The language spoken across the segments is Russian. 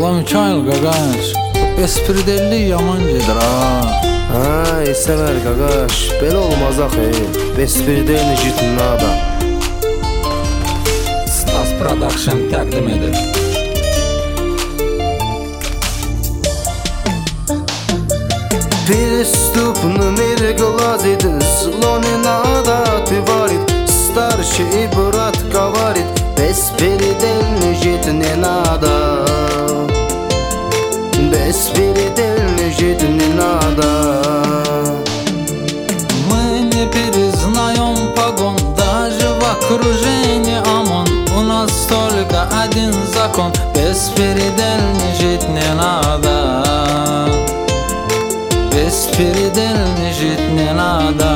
Bala Mikail qaqaş, bespridellik yaman gedir ha. Sever qaqaş, belə olmaz axı. Bespridelni jitnada. Stas Production təqdim edir. Переступным глазит, слоны надо творит, старший брат говорит, беспередельный жить не надо, беспередельный жить не надо. Мы не перезнаем погон, даже в окружении ОМОН. У нас только один закон, беспередельный жить не надо, беспередельный жить не надо.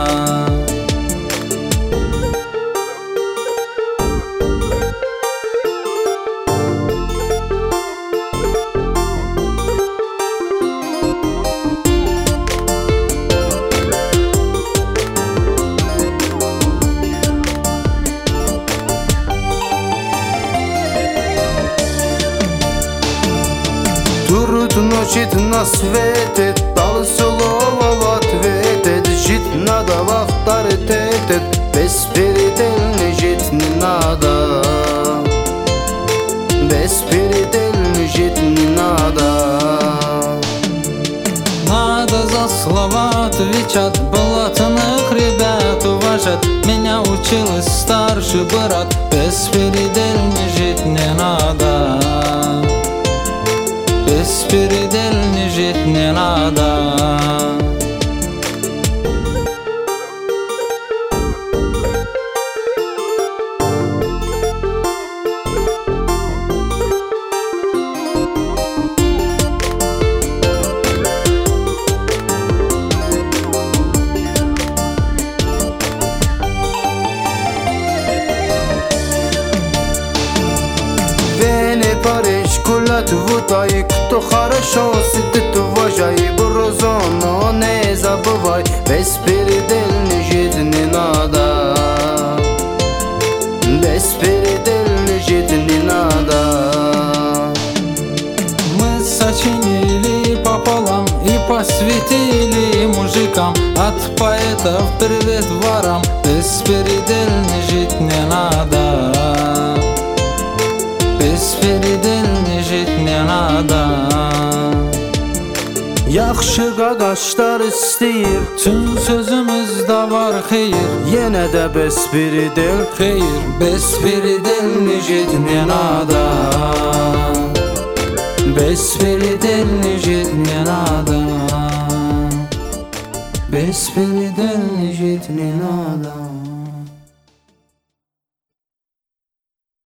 Трудно жить на свете, дал слово в ответ, жить надо в авторитете, беспередельный жить не надо, беспередельный жить не надо. Надо за слова отвечать, блатных ребят уважать. Меня учил старший брат, беспередельный жить не надо, беспередельный жить не надо. Париж кулат вутай, кто хорошо сидит, уважай, брозоно не забывай, беспередельный жить не надо, беспередельный жить не надо. Мы сочинили пополам и посвятили мужикам, от поэтов привет ворам, беспередельный жить не надо, bеспередельный жить не надо. Yaxşı qaqaşlar istəyir, Tüm sözümüzdə var xeyir, yenə də besperedel. xeyir, bеспередельный жить не надо, беспередельный жить не надо, беспередельный жить не надо.